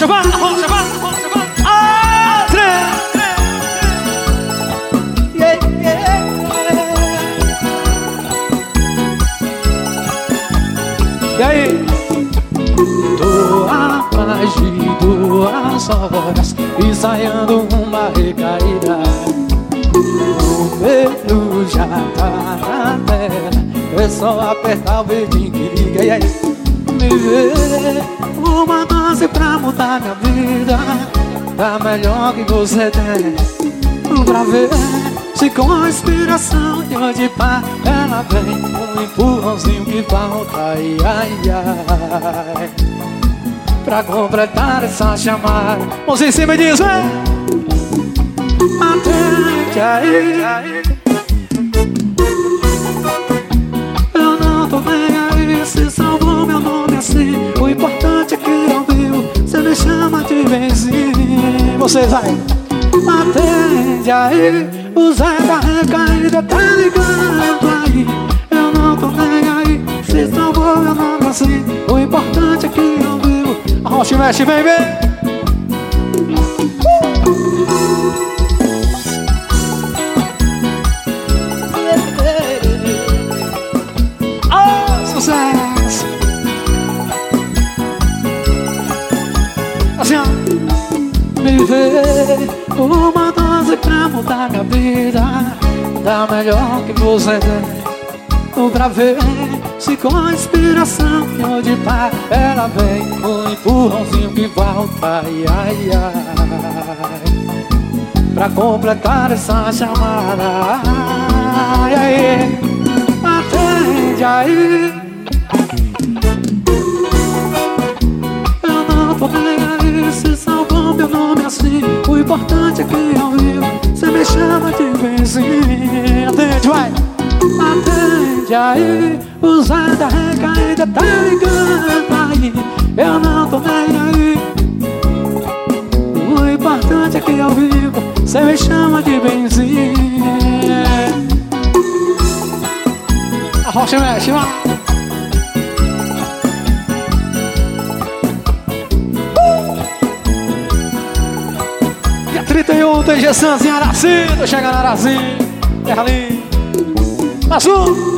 Arrocha, vai, arrocha, vai, arrocha, vai. Ah, trem. Yeah, yeah. E aí? Tô há mais de 2 horas ensaiando uma recaída. O medo já tá na tela, é só apertar o dedinho que liga. E aí? Me vê uma dose pra mudar minha vida, tá melhor que você tem. Pra ver se com a inspiração de hoje pá ela vem, um empurrãozinho que falta, ai, ai, ai, pra completar essa chamada. Vamos em cima e diz, vem! Atende aí, eu não tô nem aí se salvou meu nome assim. O importante é que ouviu, você me chama de benzinho. Vocês vai! Atende aí, o Zé da recaída tá ligando aí. Eu não tô nem aí, se salvou meu nome assim. O importante é que ouviu. Arrocha e mexe, vem, vem. Sucesso! Assim, ó. Me vê uma dose pra mudar minha vida, tá melhor que você tem. Pra ver se com a inspiração que hoje pá ela vem, um empurrãozinho que volta, ai, ai, ai, pra completar essa chamada. Ai, ai, atende aí, eu não tô nem aí se salvou meu nome assim. O importante é que eu vivo, você me chama de benzinho. Atende, vai! Atende aí, o Zé da recaída tá ligando aí. Eu não tô nem aí, o importante é que eu vivo, você me chama de benzinho. Arrocha, mexe, vai! Dia 31 tem Gessanzinho em Araci, tô chegando em Araci, terra ali. Azul!